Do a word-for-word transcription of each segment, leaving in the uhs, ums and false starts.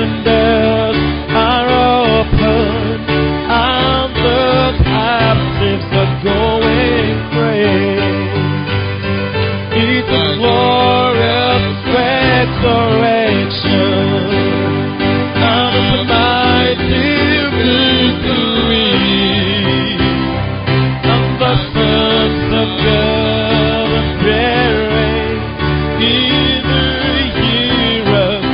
prison doors are open, and the captives are going free. It's a glorious resurrection, and it's a mighty victory, and the sons of God are bearing in the year of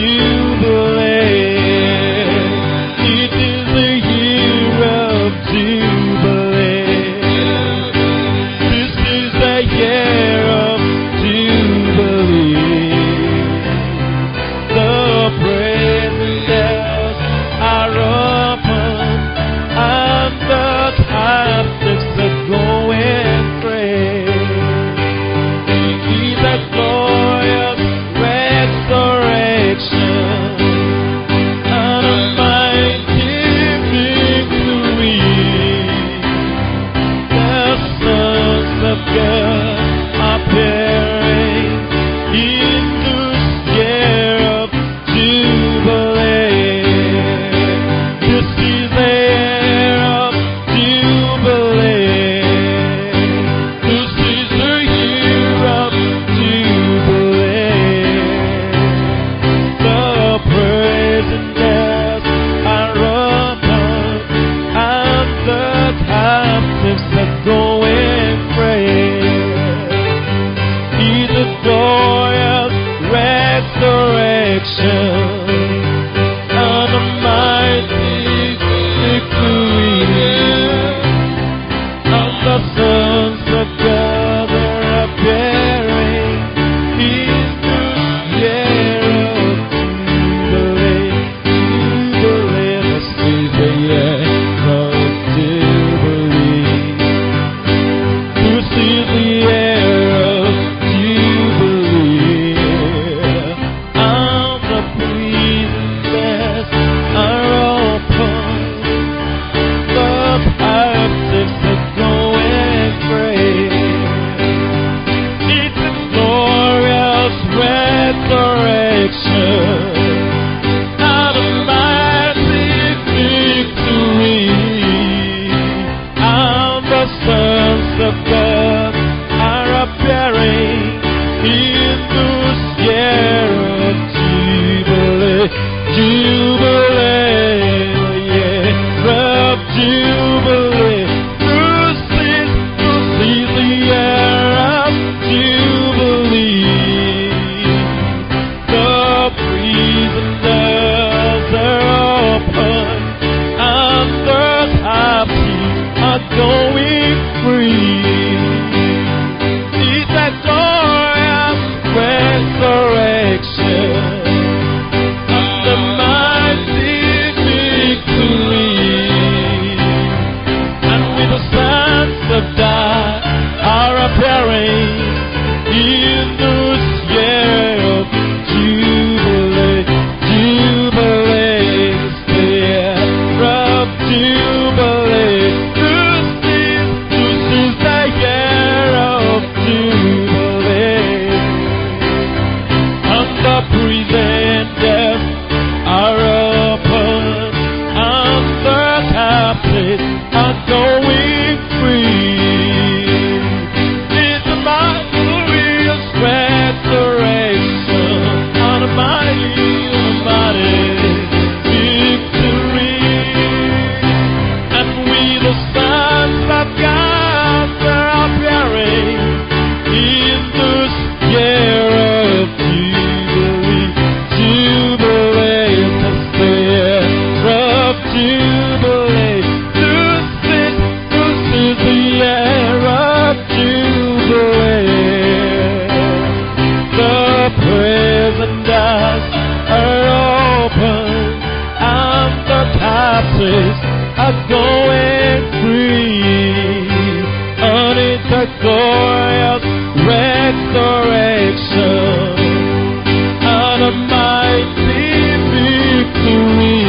Jubilee. It is the year of Jubilee. This is the year of Jubilee. The prison doors are open, and the captives are going free. It's a glorious resurrection, and a mighty victory. The sons of God are appearing in this year of Jubilee. This is the year of Jubilee. This is the year of Jubilee. The prison doors are open, and the captives are going free. It's a glorious resurrection, and a mighty victory. And the sons of God are appearing in this year of Jubilee. Jubilee, this is the year of Jubilee. This is the year of Jubilee. And the prison doors are open, the captives are going free. It's a glorious resurrection, and a mighty victory. And the sons of God are appearing in this year of Jubilee. Jubilee, the year of Jubilee. This is, this is the year of Jubilee. The prison doors are open, and the captives are going free. It's a glorious resurrection, and a mighty victory. And with the sons of God are appearing in this year of Jubilee. Jubilee is the year of Jubilee. This is, this is the year of Jubilee. And the prison doors are open, and the captives are going free. It's a glorious resurrection, and a mighty, mighty victory. And we, the sons of God, are appearing in this year of Jubilee. Jubilee is the year of Jubilee. This is, this is the year of Jubilee. The prison doors are open, and the captives are going free. And it's a glorious resurrection, and a mighty victory.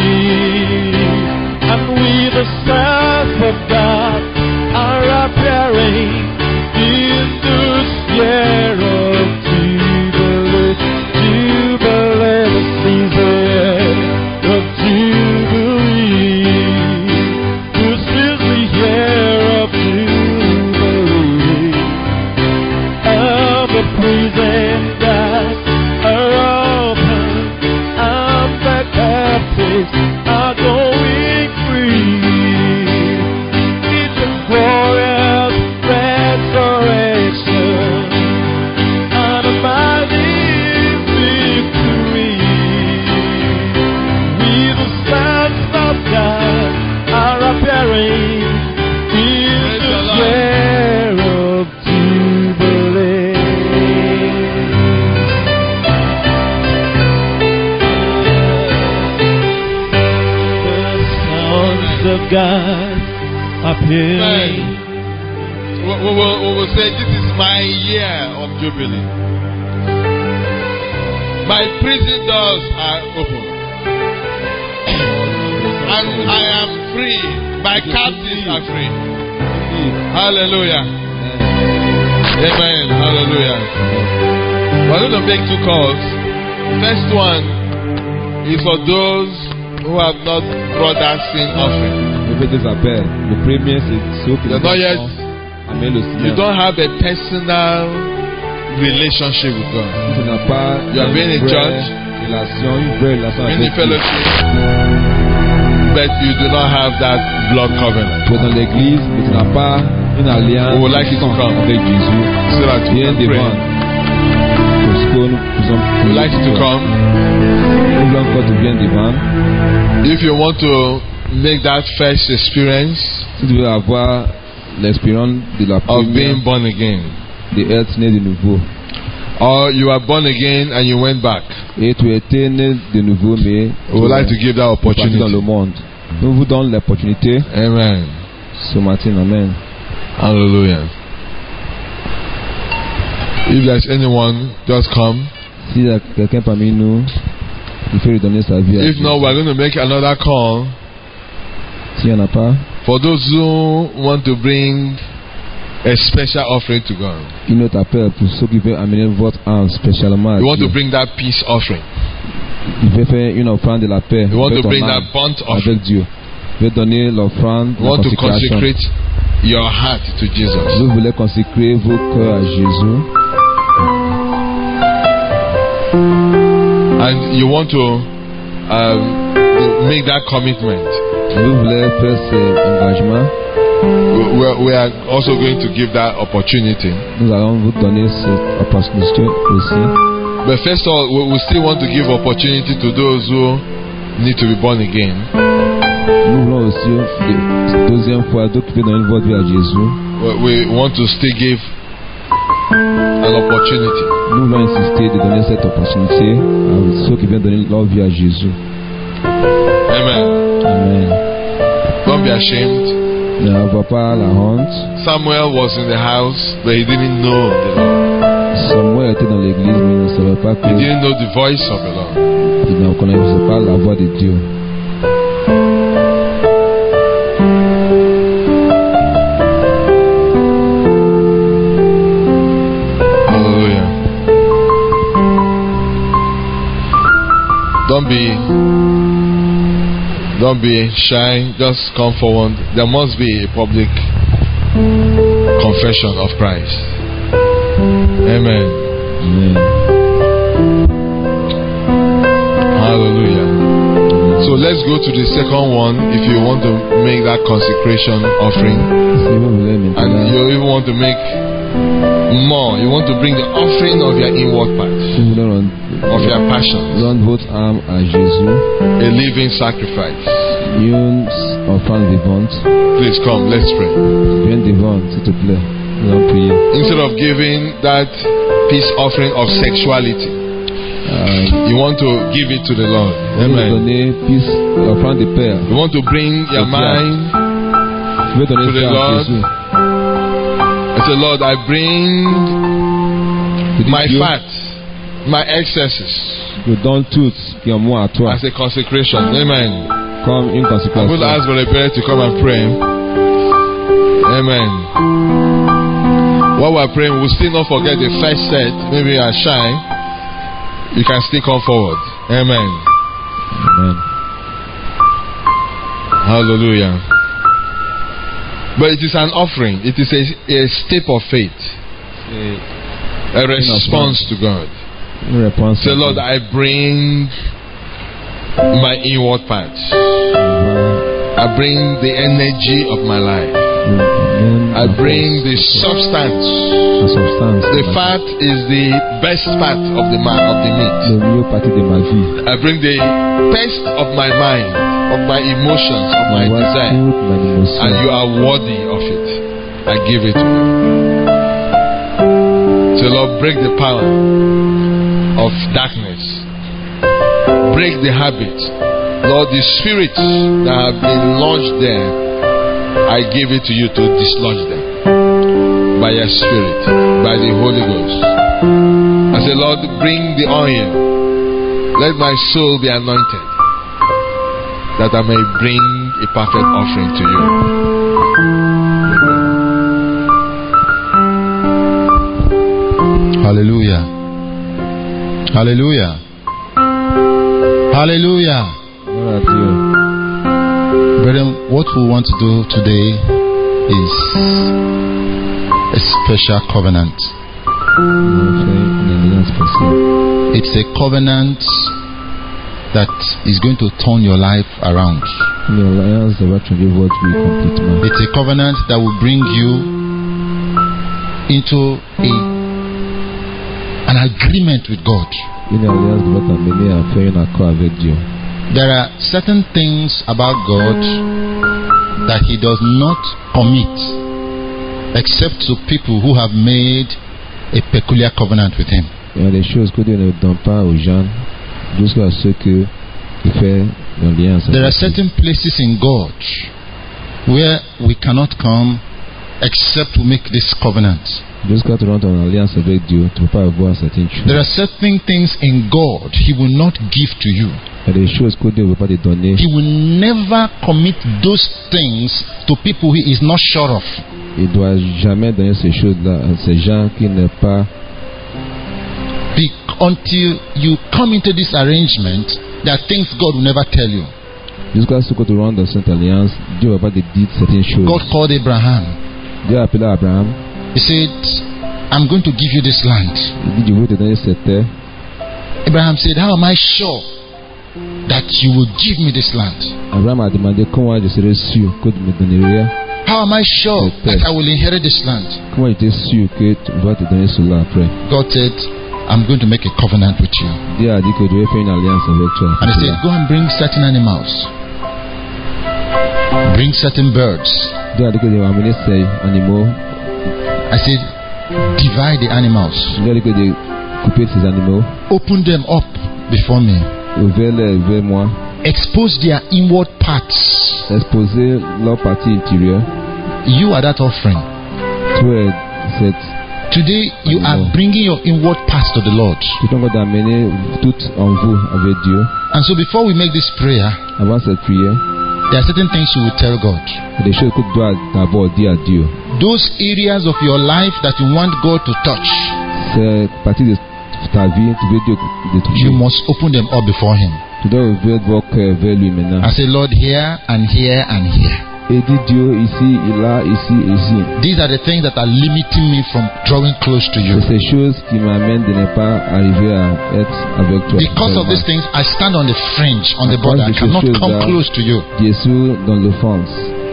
And we, the sons of God, are appearing in this year of Jubilee. Jubilee, this is the year of God appearing. We, we, will, we will say, this is my year of Jubilee. My prison doors are open. And I am free. My captives are free. Hallelujah. Amen. Hallelujah. We're going to make two calls. First one is for those who have not brought that sin offering. Le premier, c'est ceux qui You're not yet, amènent le you Seigneur. don't have a personal relationship with God. Tu n'as pas You are being in une vraie church, relation, une vraie relation in the avec Dieu. fellowship, but you do not have that blood covenant. Tu es dans l'église, mais tu n'as pas une alliance We would like you to come. avec Jésus. So that you Viens can devant. pray. Parce que nous faisons We would like you to come. Nous voulons encore tu viennes devant. If you want to make that first experience Si tu veux avoir l'expérience de la of première, being born again, d'être né de nouveau, or you are born again and you went back, et tu étais né de nouveau, mais we would like to give that tu es parti dans le opportunity. monde. Nous vous donnons l'opportunité Amen. ce matin. Amen. Hallelujah. If there's anyone, just come. S'il y a quelqu'un parmi nous qui fait lui donner sa vie à If Dieu, not, we're going to make another call s'il n'y en a pas, for those who want to bring a special offering to God. une autre appel pour ceux qui veulent amener votre âme spécialement à You want Dieu. to bring that peace offering. Il veut faire une offrande de la paix You want avec to ton bring âme, that burnt offering. avec Dieu. Il veut donner l'offrande de You la want to consécration. consecrate your heart to Jesus. Vous voulez consacrer vos cœurs à Jésus. And you want to um, make that commitment. Vous voulez faire cet engagement. We are- we are also going to give that opportunity. Nous allons vous donner cette opportunité aussi. But first of all, we we still want to give opportunity to those who need to be born again. Nous voulons aussi, une deuxième fois, d'autres qui veulent donner votre vie à Jésus. We we want to still give an opportunity. Nous voulons insister de donner cette opportunité à ceux qui veulent donner leur vie à Jésus. Amen. Amen. Don't be ashamed. N'avoir pas la honte. Samuel was in the house, but he didn't know the Lord. Samuel était dans l'église, mais il ne savait pas que He didn't know the voice of the Lord. il ne connaissait pas la voix de Dieu. Hallelujah. Don't be don't be shy. Just come forward. There must be a public confession of Christ. Amen. Amen. Hallelujah. So let's go to the second one if you want to make that consecration offering. Si vous voulez And maintenant, you even want to make more. You want to bring the offering of your inward part, si vous voulez rendre, of your passions, rendre votre âme à Jésus, a living sacrifice. une offrande vivante, Please come, let's pray. viens devant, s'il te plaît. Nous allons prier. Instead of giving that peace offering of sexuality, Euh, you want to give it to the Lord. Vous Amen. donner plus l'offrande de Père. You want to bring your mind. Tu veux donner To the ça à Lord. Jésus. I say, Lord, I bring Tu dis, my Dieu, fat, my excesses je donne tout qui est en moi à toi, as a consecration. Amen. comme une I'm going to consécration. ask Brother Perez to come and pray. Amen. While we're praying, we'll still not forget the first set. Maybe you are shy. You can still come forward. Amen. Amen. Hallelujah. But it is an offering. It is a, a step of faith. A response to God. Une réponse. Say, Lord, I bring my inward parts. I bring the energy of my life. I bring the substance. la substance. The fat is the best part of the man of the meat. Le mieux partie de ma vie. I bring the best of my mind, of my emotions, of my Moi, desire, toute ma émotion. and you are worthy of it. I give it to you. So Lord, break the power of darkness. Break the habit Lord, the spirits that have been launched there, I give it to you to dislodge them by your spirit, by the Holy Ghost. I say, Lord, bring the oil. Let my soul be anointed, that I may bring a perfect offering to you. Hallelujah. Hallelujah. Hallelujah. Brethren, what we want to do today is a special covenant. It's a covenant that is going to turn your life around. It's a covenant that will bring you into a, an agreement with God. There are certain things about God that He does not commit except to people who have made a peculiar covenant with Him. Il y a des choses que Dieu ne donne pas aux gens jusqu'à ce que il fait un lien. There are certain places in God where we cannot come except to make this covenant. Jusqu'à tu rentres en alliance avec Dieu, tu ne peux pas avoir certaines choses. There are certain things in God He will not give to you. Il y a des choses que Dieu ne veut pas te donner. He will never commit those things to people He is not sure of. Il ne doit jamais donner ces choses-là à ces gens qui ne pas. Be- until you come into this arrangement, there are things God will never tell you. Jusqu'à ce que tu rentres dans cette alliance, Dieu ne va pas te dire certaines choses. God called Abraham. Dieu a appelé Abraham. He said, I'm going to give you this land. Il dit, je veux te donner cette terre. Abraham said, how am I sure that you will give me this land? Abraham a demandé comment je serais sûr que tu me donnerais. How am I sure that I will inherit this land? Comment j'étais sûr que tu vas te donner cela après? God said, I'm going to make a covenant with you. Dieu a dit que je vais faire une alliance avec toi. And He said, go and bring certain animals. Bring certain birds. Dieu a dit que je vais amener ces animaux. I said, divide the animals. Dieu a dit que je vais couper ces animaux. Open them up before me. Ouvre-les vers moi. Expose their inward parts. Exposer leur partie intérieure. You are that offering. Tu es cette. Today you are bringing your inward parts to the Lord. Tu es en train d'amener tout en vous avec Dieu. And so before we make this prayer, avant cette prière, there are certain things you will tell God. Il y a des choses que tu dois d'abord dire à Dieu. Those areas of your life that you want God to touch. C'est partie de ta vie, tu veux Dieu de toucher. You must open them up before Him. Tu dois ouvrir votre cœur vers lui maintenant. I say, Lord, here and here and here. Et dis Dieu ici, là, ici, ici. These are the things that are limiting me from drawing close to you. C'est ces choses qui m'amènent de ne pas arriver à être avec toi. Because of these things, I stand on the fringe, on the border. I cannot come close to you. Jésus dans l'offense.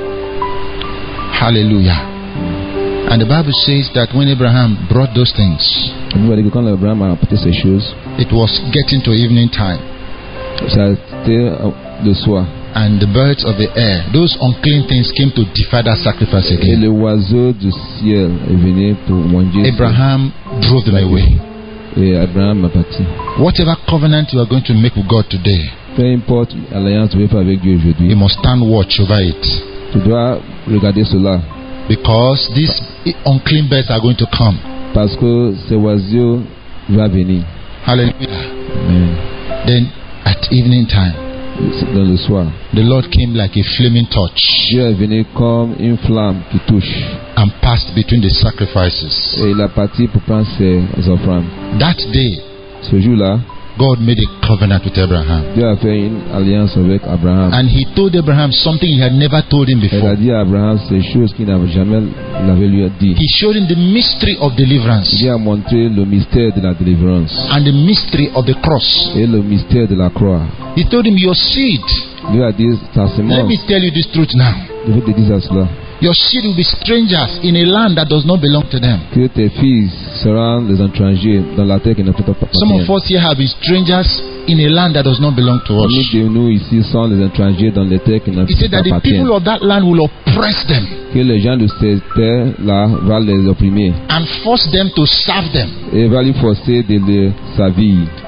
Hallelujah. And the Bible says that when Abraham brought those things, quand Abraham a apporté ces choses, it was getting to evening time. Ça c'était le soir. And the birds of the air, those unclean things, came to defy that sacrifice again. Et le oiseau du ciel est venu pour manger. Abraham drove them away. Et Abraham a parti. Whatever covenant you are going to make with God today, peu importe l'alliance que tu veux faire avec Dieu aujourd'hui, you must stand watch over it. Tu dois regarder cela. Because these unclean birds are going to come. Parce que ces oiseaux vont venir. Hallelujah. Amen. Then at evening time, dans le soir, the Lord came like a flaming torch. Dieu est venu comme une flamme qui touche. And passed between the sacrifices. Et il a parti pour prendre ses offrandes. That day, ce jour-là, God made a covenant with Abraham. Dieu a fait une alliance avec Abraham. And He told Abraham something He had never told him before. Il a dit à Abraham ces choses qu'il n'avait jamais l'avait lui dit. He showed him the mystery of deliverance. Il a montré le mystère de la délivrance. And the mystery of the cross. Et le mystère de la croix. He told him your seed. Dieu a dit ta semence. Let me tell you this truth now. Je vais te dire cela. Your seed will be strangers in a land that does not belong to them. Que tes fils seront les étrangers dans la terre qui ne t'appartient pas. Some of us here have been strangers in a land that does not belong to us. Nous de nous ici sont les étrangers dans les terres qui ne He said that the people of that land will oppress them. Que les gens de ces terres là vont les opprimer. And force them to serve them. Et va les forcer de les servir.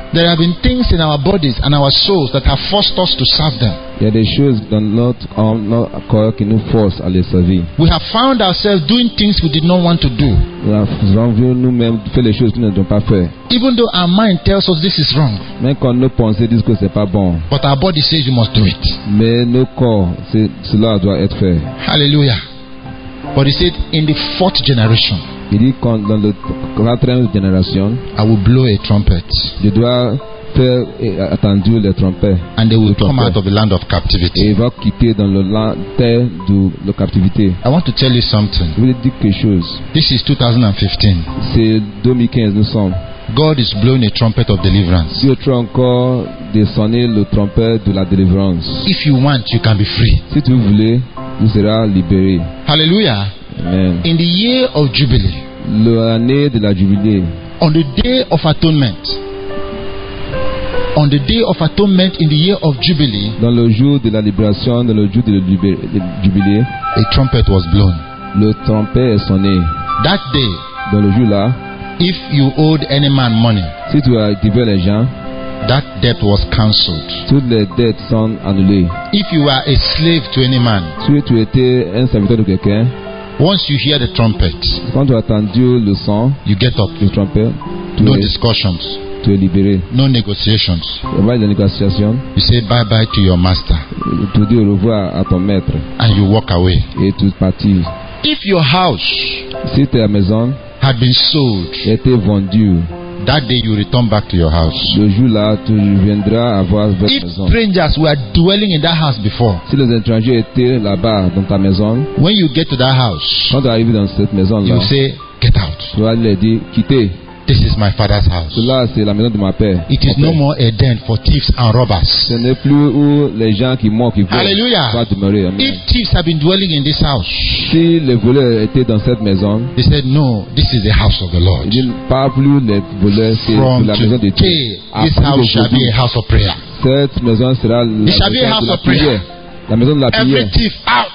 There have been things in our bodies and our souls that have forced us to serve them. Il y a des choses dans notre âme, notre corps qui nous forcent à les servir. We have found ourselves doing things we did not want to do. Nous avons vu nous-mêmes faire les choses que nous ne devons pas faire. Even though our mind tells us this is wrong. Même quand nos pensées disent que c'est pas bon. But our body says you must do it. Mais nos corps, c'est, cela doit être fait. Hallelujah. But he said, in the fourth generation, il dit quand dans la quatrième génération, I will blow a trumpet. Je dois faire attendre les trompettes. And they will come out of the land of captivity. Et ils vont quitter dans le land terre de la captivité. I want to tell you something. Je voulais dire quelque chose. This is two thousand fifteen. C'est deux mille quinze nous sommes. God is blowing a trumpet of deliverance. Dieu est encore de sonner le trompette de la délivrance. If you want, you can be free. Si tu voulais, tu seras libéré. Hallelujah. Amen. In the year of Jubilee, l'année de la Jubilée, on the day of atonement, on the day of atonement in the year of Jubilee, dans le jour de la libération, dans le jour de la Jubilée, a trumpet was blown. Le trompette est sonné. That day, dans le jour là, if you owed any man money, si tu as devais les gens, that debt was cancelled. Toutes les dettes sont annulées. If you were a slave to any man, si tu étais un serviteur de quelqu'un, once you hear the trumpet, quand tu as entendu le son, you get up. Le trompette, no es, discussions. Tu es libéré. No negotiations. Il n'y a pas de négociation. You say bye bye to your master. Tu dis au revoir à ton maître. And you walk away. Et tu partis. If your house, si ta maison, had been sold, était vendue, that day you return back to your house. Le jour là, tu viendras avoir votre If maison. Strangers were dwelling in that house before, si les étrangers étaient là-bas dans ta maison, when you get to that house, quand tu arrives dans cette maison là, you say, get out. Tu vas leur dire, quittez. This is my father's house. Cela c'est la maison de ma père. It is no more a den for thieves and robbers. Ce n'est plus où les gens qui mentent, qui volent, Hallelujah. vont demeurer. Amen. If thieves have been dwelling in this house, si les voleurs étaient dans cette maison, they said, no, this is the house of the Lord. Ils disent, pas plus les voleurs, c'est la maison de Dieu. This house shall be a house of prayer. Cette maison sera la maison be a house de la of prayer. prière. La maison de la prière. Every thief out.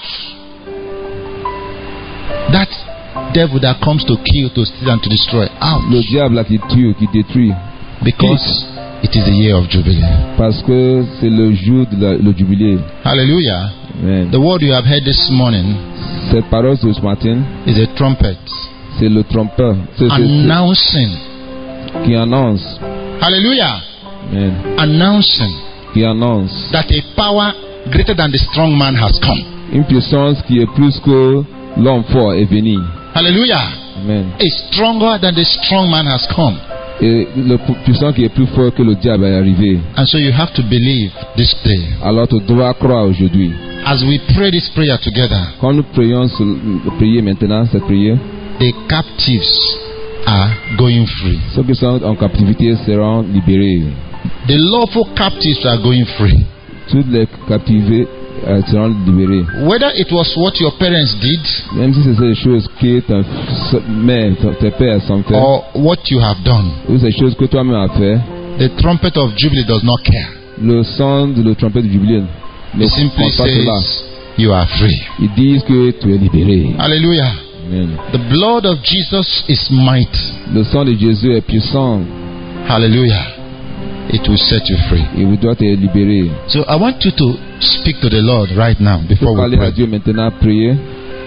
That devil that comes to kill, to steal and to destroy, out. Le diable là qui tue, qui détruit. Because it is the year of Jubilee. Parce que c'est le jour de la, le jubilé. Hallelujah. Amen. The word you have heard this morning, cette parole ce matin, is a trumpet. C'est le trompeur. C'est, announcing. C'est, qui annonce. Hallelujah. Amen. Announcing. Qui annonce. That a power greater than the strong man has come. Une puissance qui est plus que l'homme fort est venu. Hallelujah. Amen. A stronger than the strong man has come. Et le puissant qui est plus fort que le diable est arrivé. And so you have to believe this day. Alors tu dois croire aujourd'hui. As we pray this prayer together, quand nous prions, prier maintenant cette prière, the captives are going free. Ceux qui sont en captivité seront libérés. The lawful captives are going free. Toutes les captivés uh, seront libérés. Whether it was what your parents did, même si c'est des choses que ta mère, tes pères ont fait, or what you have done, ou ces choses que toi-même as fait, the trumpet of Jubilee does not care. Le son de la trompette de Jubilé ne simply pas cela. You are free. Ils disent que tu es libéré. Hallelujah. Amen. The blood of Jesus is mighty. Le sang de Jésus est puissant. Hallelujah. It will set you free. Et vous doit te libérer. So I want you to speak to the Lord right now before we pray. À Dieu maintenant, prier.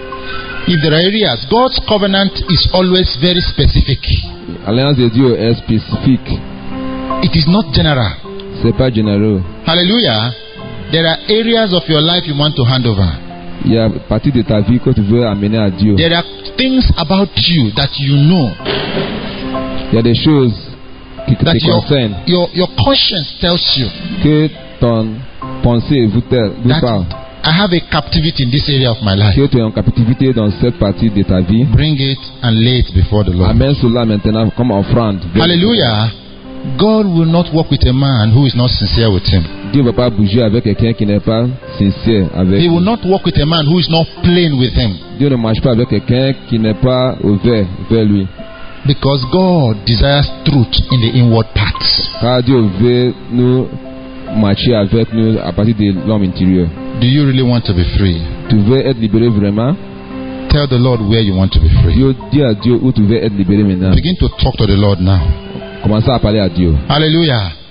If there are areas, God's covenant is always very specific. L'alliance de Dieu est spécifique. It is not general. C'est pas généreux. Hallelujah. There are areas of your life you want to hand over. Il y a partie de ta vie que tu veux amener à Dieu. There are things about you that you know. Il y a des choses qui te concernent. Your, your conscience tells you. Que ton pensée vous, vous parle. I have a captivity in this area of my life. Que tu es en captivité dans cette partie de ta vie. Bring it and lay it before the Lord. Amène cela maintenant comme offrande. Hallelujah. God will not work with a man who is not sincere with him. Dieu ne va pas bouger avec quelqu'un qui n'est pas sincère avec. He will not work with a man who is not plain with him. Dieu ne marche pas avec quelqu'un qui n'est pas ouvert vers lui. Because God desires truth in the inward parts. Car Dieu veut nous marcher avec nous à partir de l'homme intérieur. Do you really want to be free? Tu veux être libéré vraiment? Tell the Lord where you want to be free. Dieu, dis à Dieu où tu veux être libéré maintenant. Begin to talk to the Lord now. Commencez à parler à Dieu. Hallelujah.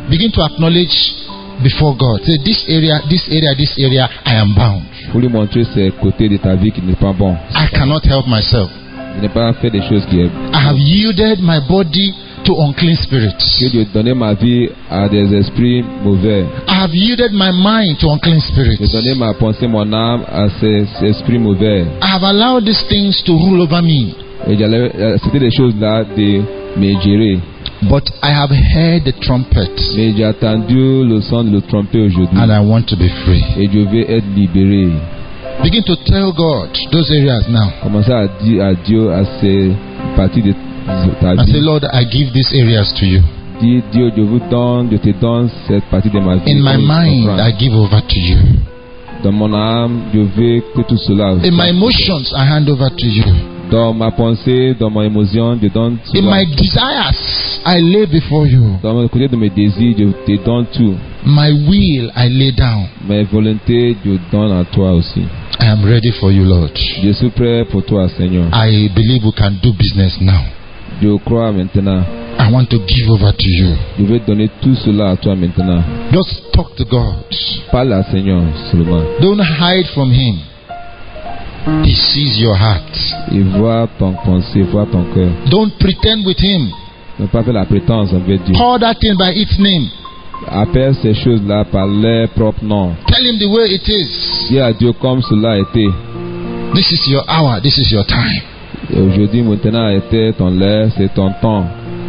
begin to acknowledge before God. Say, this area, this area, this area, I am bound. Faut lui montrer ces côtés de ta vie qui n'est pas bon. I cannot help myself. Je n'ai pas fait des choses qui est. I have yielded my body to unclean spirits. Que Dieu donné ma vie à des esprits mauvais. I have yielded my mind to unclean spirits. J'ai donné ma pensée, mon âme à ces, ces esprits mauvais. I have allowed these things to rule over me. Et j'allais, c'était des choses là de me gérer. But I have heard the trumpet. Mais j'ai entendu le son de le tromper aujourd'hui. And I want to be free. Et je vais être libéré. Begin to tell God those areas now. Commencez à dire à Dieu à ces parties de ta vie. I say, Lord, I give these areas to you. Dis, Dieu, je vous donne, je te donne cette partie de ma vie. In my mind, I give over to you. Dans mon âme, je veux que tout cela. In my emotions, I hand over to you. Dans ma pensée, dans ma émotion, je donne tout. In my desires, I lay before you. Dans le côté de mes désirs, je te donne tout. My will, I lay down. Mes volontés, je donne à toi aussi. I am ready for you, Lord. Je suis prêt pour toi, Seigneur. I believe we can do business now. Je crois maintenant. I want to give over to you. Je vais donner tout cela à toi maintenant. Just talk to God. Parle à Seigneur seulement. Don't hide from Him. He sees your heart. Il voit ton pensée, il voit ton cœur. Don't pretend with Him. Ne pas faire la prétence envers Dieu. Call that thing by its name. Appelle ces choses-là par leur propre nom. Tell Him the way it is. Dis à Dieu comme cela a été. This is your hour. This is your time. Et aujourd'hui, maintenant, était ton l'heure, c'est ton temps.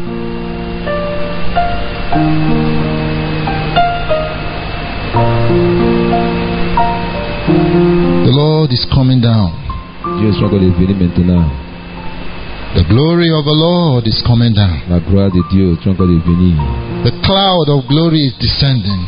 The Lord is coming down. Dieu est encore venu maintenant. The glory of the Lord is coming down. La gloire de Dieu est encore venue. The cloud of glory is descending.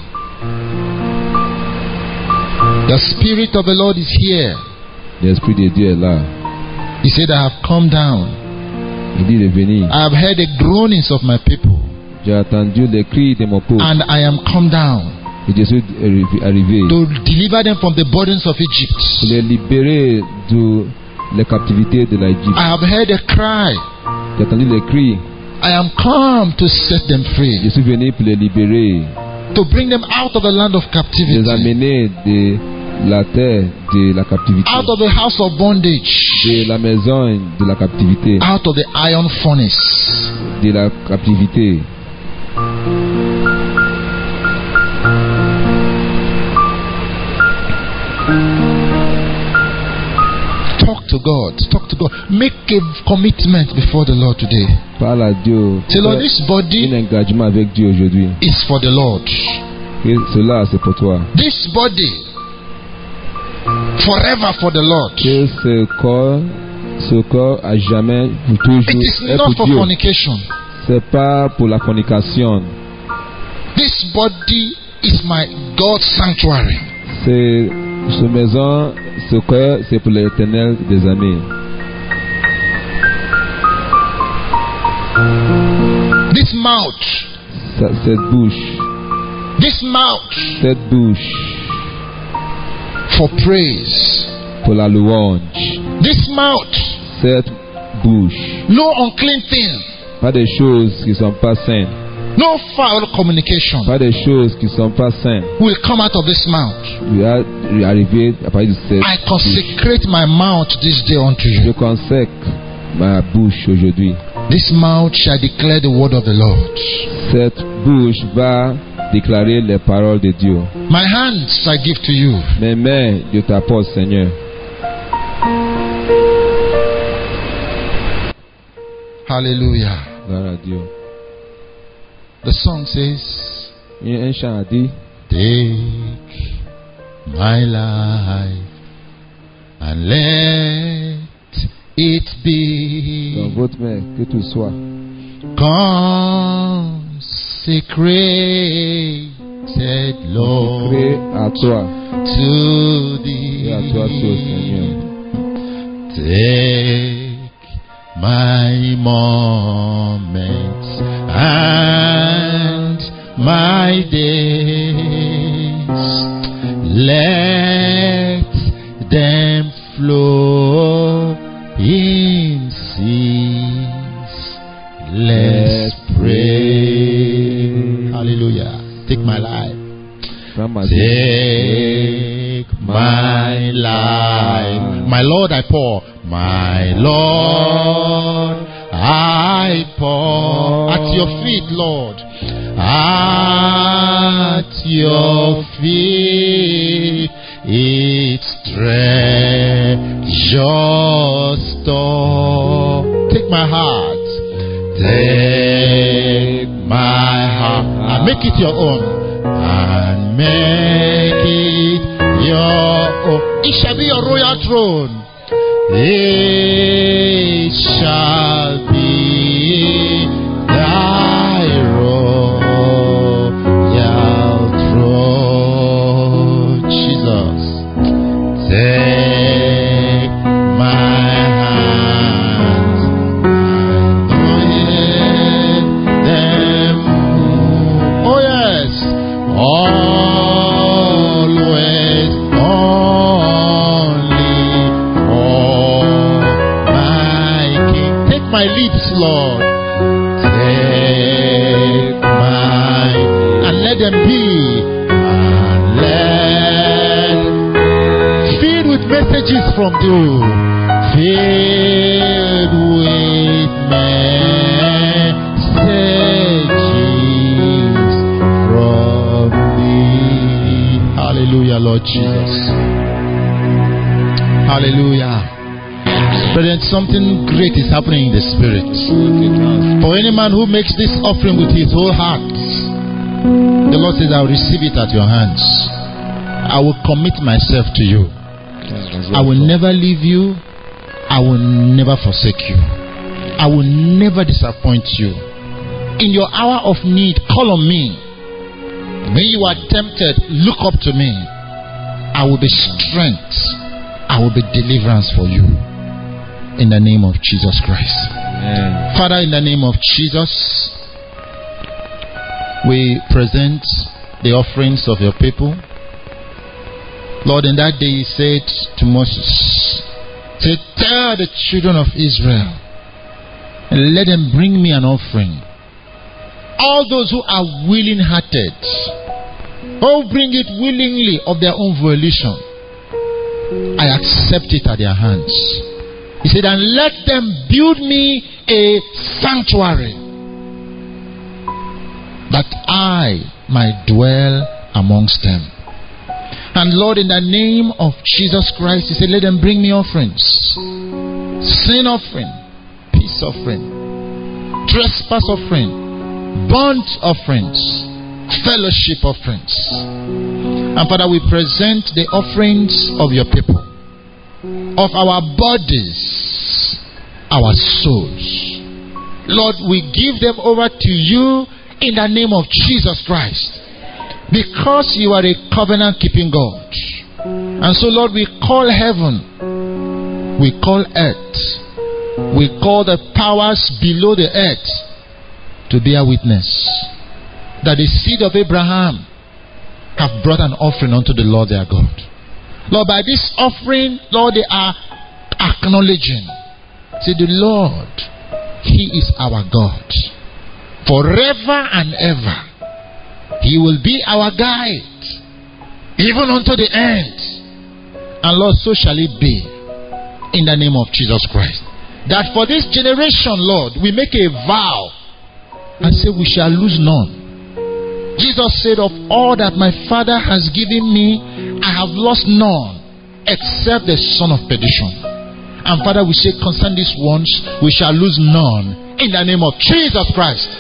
The Spirit of the Lord is here. L'Esprit de Dieu est là. He said, I have come down. Il dit de venir. I have heard the groanings of my people. J'ai entendu les cris de mon peuple. And I am come down. Et je suis arrivé. To deliver them from the burdens of Egypt. Pour les libérer de la captivité de l'Égypte. I have heard a cry. J'ai entendu les cris. I am come to set them free. Je suis venu pour les libérer. To bring them out of the land of captivity. Les amener de la terre de la captivité. Out of the house of bondage. De la maison de la captivité. Out of the iron furnace. De la captivité. Talk to God. Talk to God. Make a commitment before the Lord today. Parle à Dieu. Say, Lord, this body un engagement avec Dieu aujourd'hui. Is for the Lord. Et cela c'est pour toi. This body forever for the Lord. Que ce corps, ce corps à jamais pour toujours. It is est not pour for Dieu. fornication. C'est pas pour la fornication. This body is my God's sanctuary. C'est ce maison, ce corps, c'est pour l'Éternel des amis. This mouth. Sa, cette bouche. This mouth. Cette bouche. For praise. Pour la louange. This mouth. Cette bouche. No unclean thing. Pas des choses qui sont pas saines. No foul communication. Pas des choses qui sont pas saines. Will come out of this mouth. Il va arriver à partir de cette I consecrate bouche. my mouth this day unto you. Je consacre ma bouche aujourd'hui. This mouth shall declare the word of the Lord. Cette bouche va déclarer les paroles de Dieu. My hands I give to you. Mes mains, je t'apporte, Seigneur. Hallelujah. Gloire à Dieu. The song says, Il y a un chant a dit, take my life and let it dans be votre main, que tout soit. consecrated, Lord, Consacré à toi. to Et à toi seul, Seigneur. thee. Take my moments and my days, let them flow in seas. Let's pray. Hallelujah. Take my life. My Lord, I pour. My Lord, I pour. At your feet, Lord. At your feet. It's treasure store. Take my heart. Take my heart. And make it your own. And make it your own. It shall be your royal throne. It shall be thy royal throne. Jesus, take my hands and anoint them. Oh yes, always only for my King. Take my lips, Lord. Take my, and let them be, and let, filled with messages from you, filled with messages from thee. Hallelujah, Lord Jesus. Hallelujah. Brethren, something great is happening in the spirit. For any man who makes this offering with his whole heart, the Lord says, I will receive it at your hands. I will commit myself to you. I will never leave you. I will never forsake you. I will never disappoint you. In your hour of need, call on me. When you are tempted, look up to me. I will be strength. I will be deliverance for you. In the name of Jesus Christ. Amen. Father, in the name of Jesus, we present the offerings of your people. Lord, in that day you said to Moses, say, tell the children of Israel, and let them bring me an offering. All those who are willing-hearted, who bring it willingly of their own volition, I accept it at their hands. He said, and let them build me a sanctuary, that I might dwell amongst them. And Lord, in the name of Jesus Christ, He said, let them bring me offerings. Sin offering, peace offering, trespass offering, burnt offerings, fellowship offerings. And Father, we present the offerings of your people, of our bodies, our souls. Lord, we give them over to you in the name of Jesus Christ, because you are a covenant-keeping God. And so, Lord, we call heaven, we call earth, we call the powers below the earth to bear witness that the seed of Abraham have brought an offering unto the Lord their God. Lord, by this offering, Lord, they are acknowledging, say, the Lord, He is our God. Forever and ever, He will be our guide, even unto the end. And Lord, so shall it be, in the name of Jesus Christ. That for this generation, Lord, we make a vow and say we shall lose none. Jesus said, of all that my Father has given me, I have lost none, except the son of perdition. And Father, we say, concern these ones, we shall lose none, in the name of Jesus Christ.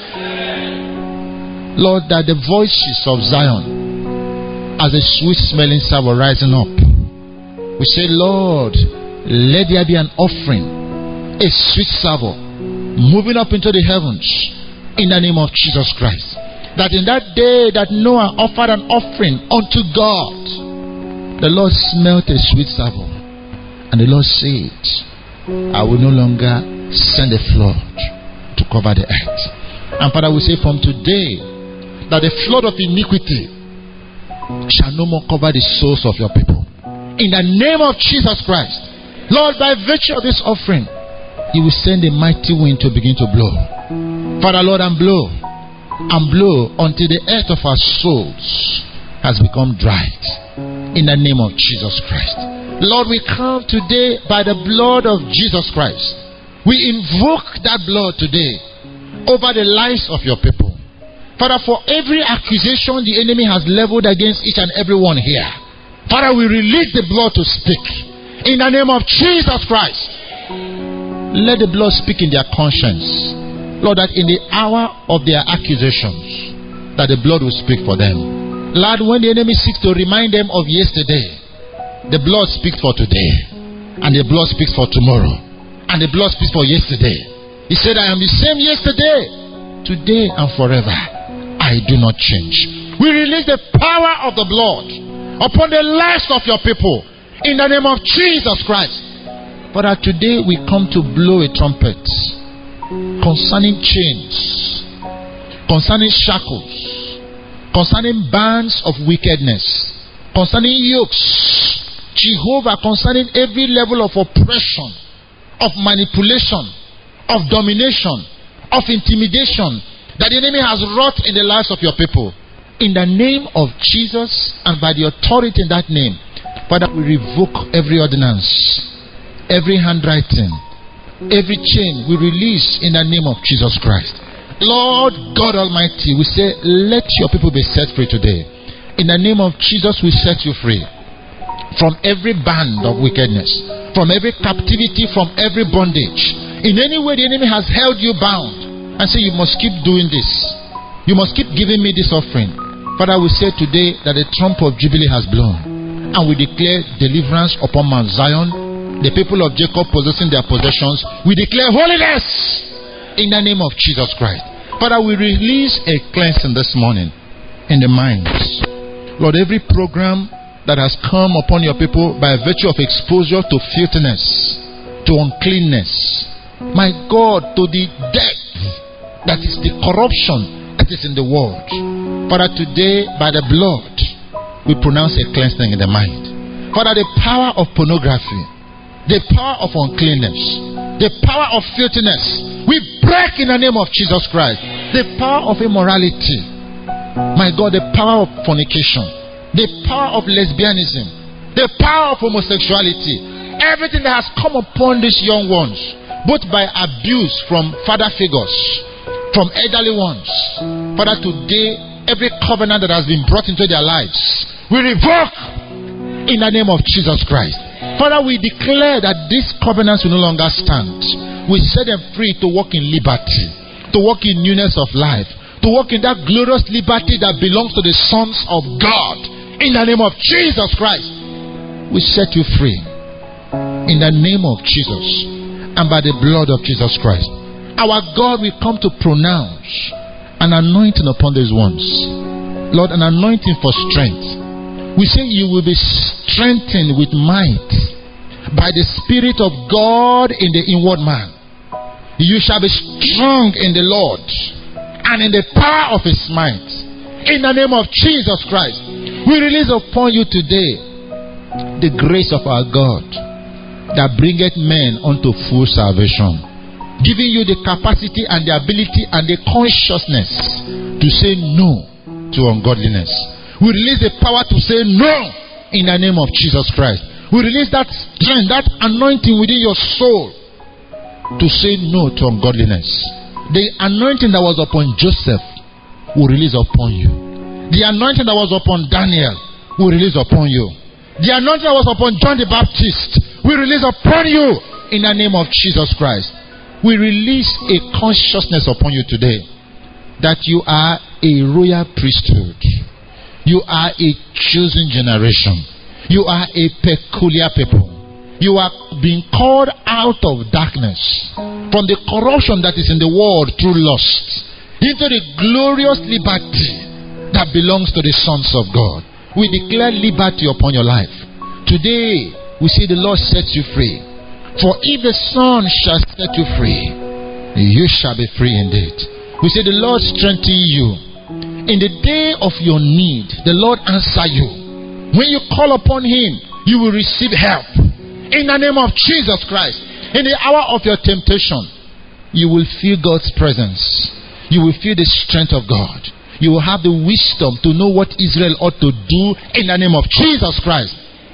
Lord, that the voices of Zion, as a sweet smelling savour rising up, we say, Lord, let there be an offering, a sweet savour, moving up into the heavens, in the name of Jesus Christ. That in that day that Noah offered an offering unto God, the Lord smelt a sweet savour, and the Lord said, I will no longer send a flood to cover the earth. And Father, we say from today that the flood of iniquity shall no more cover the souls of your people. In the name of Jesus Christ, Lord, by virtue of this offering, you will send a mighty wind to begin to blow. Father, Lord, and blow and blow until the earth of our souls has become dried. in the name of Jesus Christ. Lord, we come today by the blood of Jesus Christ. We invoke that blood today over the lives of your people. Father, for every accusation the enemy has leveled against each and every one here, Father, we release the blood to speak in the name of Jesus Christ. Let the blood speak in their conscience, Lord, that in the hour of their accusations, that the blood will speak for them. Lord, when the enemy seeks to remind them of yesterday, the blood speaks for today, and the blood speaks for tomorrow, and the blood speaks for yesterday. He said, I am the same yesterday, today, and forever. I do not change. We release the power of the blood upon the lives of your people in the name of Jesus Christ. Father, today we come to blow a trumpet concerning chains, concerning shackles, concerning bands of wickedness, concerning yokes, Jehovah, concerning every level of oppression, of manipulation, of domination, of intimidation that the enemy has wrought in the lives of your people. In the name of Jesus and by the authority in that name, Father, we revoke every ordinance, every handwriting, every chain we release in the name of Jesus Christ. Lord God Almighty, we say, let your people be set free today. In the name of Jesus, we set you free from every band of wickedness, from every captivity, from every bondage. In any way the enemy has held you bound and say, you must keep doing this, you must keep giving me this offering. Father, we say today that the trump of Jubilee has blown, and we declare deliverance upon Mount Zion, the people of Jacob possessing their possessions. We declare holiness in the name of Jesus Christ. Father, we release a cleansing this morning in the minds. Lord, every program that has come upon your people by virtue of exposure to filthiness, to uncleanness, my God, to the death that is the corruption that is in the world. Father, today by the blood we pronounce a cleansing in the mind. Father, the power of pornography, the power of uncleanness, the power of filthiness, we break in the name of Jesus Christ. The power of immorality, my God, the power of fornication, the power of lesbianism, the power of homosexuality, everything that has come upon these young ones, both by abuse from father figures, from elderly ones. Father, today every covenant that has been brought into their lives, we revoke in the name of Jesus Christ. Father, we declare that these covenants will no longer stand. We set them free to walk in liberty, to walk in newness of life, to walk in that glorious liberty that belongs to the sons of God. In the name of Jesus Christ, we set you free in the name of Jesus and by the blood of Jesus Christ. Our God, we come to pronounce an anointing upon these ones. Lord, an anointing for strength. We say you will be strengthened with might by the Spirit of God in the inward man. You shall be strong in the Lord and in the power of his might. In the name of Jesus Christ, we release upon you today the grace of our God that bringeth men unto full salvation, giving you the capacity and the ability and the consciousness to say no to ungodliness. We release the power to say no in the name of Jesus Christ. We release that strength, that anointing within your soul to say no to ungodliness. The anointing that was upon Joseph will release upon you. The anointing that was upon Daniel will release upon you. The anointing that was upon John the Baptist will release upon you in the name of Jesus Christ. We release a consciousness upon you today that you are a royal priesthood. You are a chosen generation. You are a peculiar people. You are being called out of darkness, from the corruption that is in the world through lust, into the glorious liberty that belongs to the sons of God. We declare liberty upon your life. Today, we say the Lord sets you free. For if the Son shall set you free, you shall be free indeed. We say the Lord strengthen you. In the day of your need, the Lord answer you. When you call upon him, you will receive help. In the name of Jesus Christ. In the hour of your temptation, you will feel God's presence. You will feel the strength of God. You will have the wisdom to know what Israel ought to do in the name of Jesus Christ.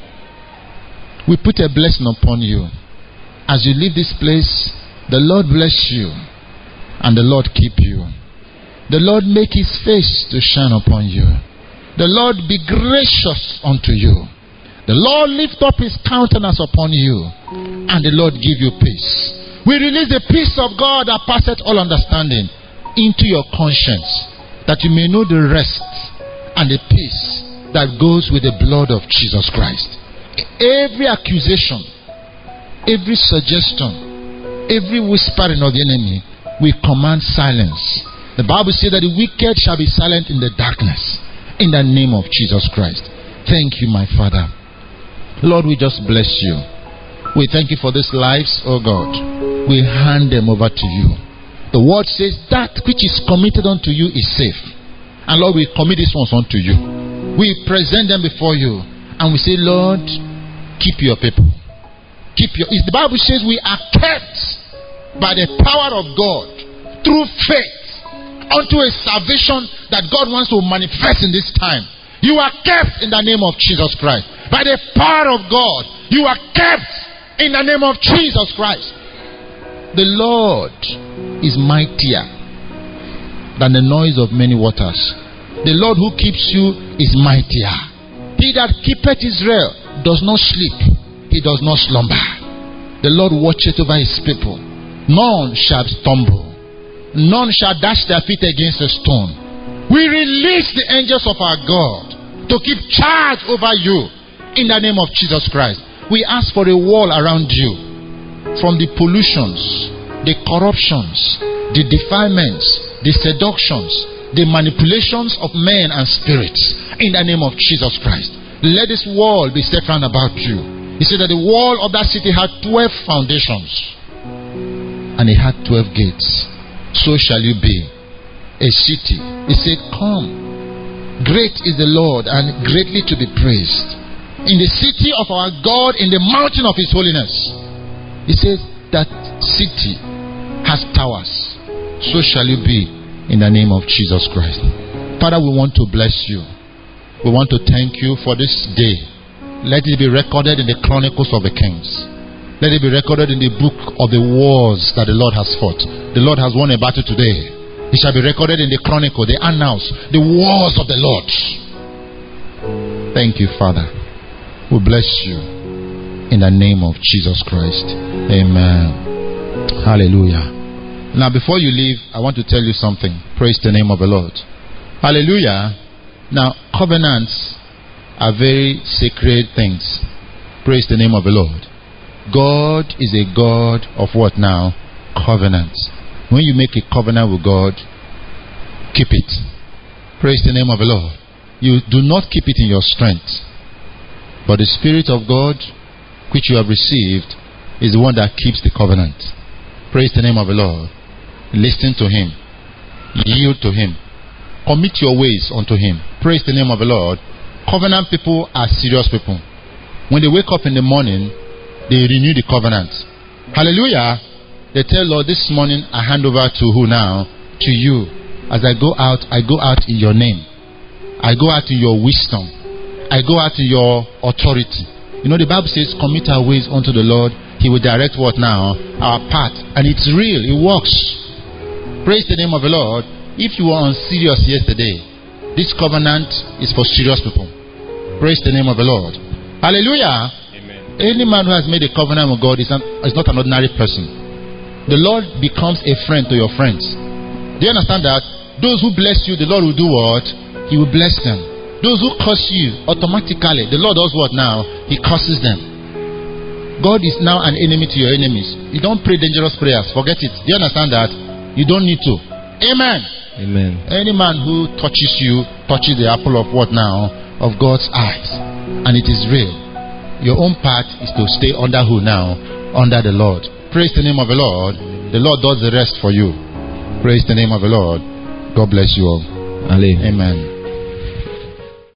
We put a blessing upon you. As you leave this place, the Lord bless you and the Lord keep you. The Lord make his face to shine upon you. The Lord be gracious unto you. The Lord lift up his countenance upon you, and the Lord give you peace. We release the peace of God that passeth all understanding into your conscience, that you may know the rest and the peace that goes with the blood of Jesus Christ. Every accusation, every suggestion, every whispering of the enemy, we command silence. The Bible says that the wicked shall be silent in the darkness, in the name of Jesus Christ. Thank you, my Father. Lord, we just bless you. We thank you for these lives, oh God. We hand them over to you. The word says that which is committed unto you is safe. And Lord, we commit these ones unto you. We present them before you. And we say, Lord, keep your people. Keep your... The Bible says we are kept by the power of God through faith unto a salvation that God wants to manifest in this time. You are kept in the name of Jesus Christ. By the power of God, you are kept in the name of Jesus Christ. The Lord is mightier than the noise of many waters. The Lord who keeps you is mightier. He that keepeth Israel does not sleep, he does not slumber. The Lord watcheth over his people. None shall stumble, none shall dash their feet against a stone. We release the angels of our God to keep charge over you in the name of Jesus Christ. We ask for a wall around you from the pollutions, the corruptions, the defilements, the seductions, the manipulations of men and spirits in the name of Jesus Christ. Let this wall be set round about you. He said that the wall of that city had twelve foundations and it had twelve gates. So shall you be a city. He said, come, great is the Lord and greatly to be praised in the city of our God, in the mountain of his holiness. He says that city has towers. So shall you be in the name of Jesus Christ. Father, we want to bless you. We want to thank you for this day. Let it be recorded in the chronicles of the kings. Let it be recorded in the book of the wars that the Lord has fought. The Lord has won a battle today. It shall be recorded in the chronicle, the annals, the wars of the Lord. Thank you, Father. We bless you in the name of Jesus Christ. Amen. Hallelujah. Now, before you leave, I want to tell you something. Praise the name of the Lord. Hallelujah. Now, covenants are very sacred things. Praise the name of the Lord. God is a God of what now? Covenants. When you make a covenant with God, keep it. Praise the name of the Lord. You do not keep it in your strength, but the Spirit of God which you have received is the one that keeps the covenant. Praise the name of the Lord. Listen to him. Yield to him. Commit your ways unto him. Praise the name of the Lord. Covenant people are serious people. When they wake up in the morning, they renew the covenant. Hallelujah. They tell Lord, this morning I hand over to who now? To you. As I go out, I go out in your name. I go out in your wisdom. I go out in your authority. You know, the Bible says, commit our ways unto the Lord. He will direct what now? Our path. And it's real. It works. Praise the name of the Lord. If you were unserious yesterday, this covenant is for serious people. Praise the name of the Lord. Hallelujah. Amen. Any man who has made a covenant with God is not, is not an ordinary person. The Lord becomes a friend to your friends. Do you understand that? Those who bless you, the Lord will do what? He will bless them. Those who curse you, automatically, the Lord does what now? He curses them. God is now an enemy to your enemies. You don't pray dangerous prayers. Forget it. Do you understand that? You don't need to. Amen. Amen. Any man who touches you, touches the apple of what now? Of God's eyes. And it is real. Your own part is to stay under who now? Under the Lord. Praise the name of the Lord. The Lord does the rest for you. Praise the name of the Lord. God bless you all. Amen. Amen.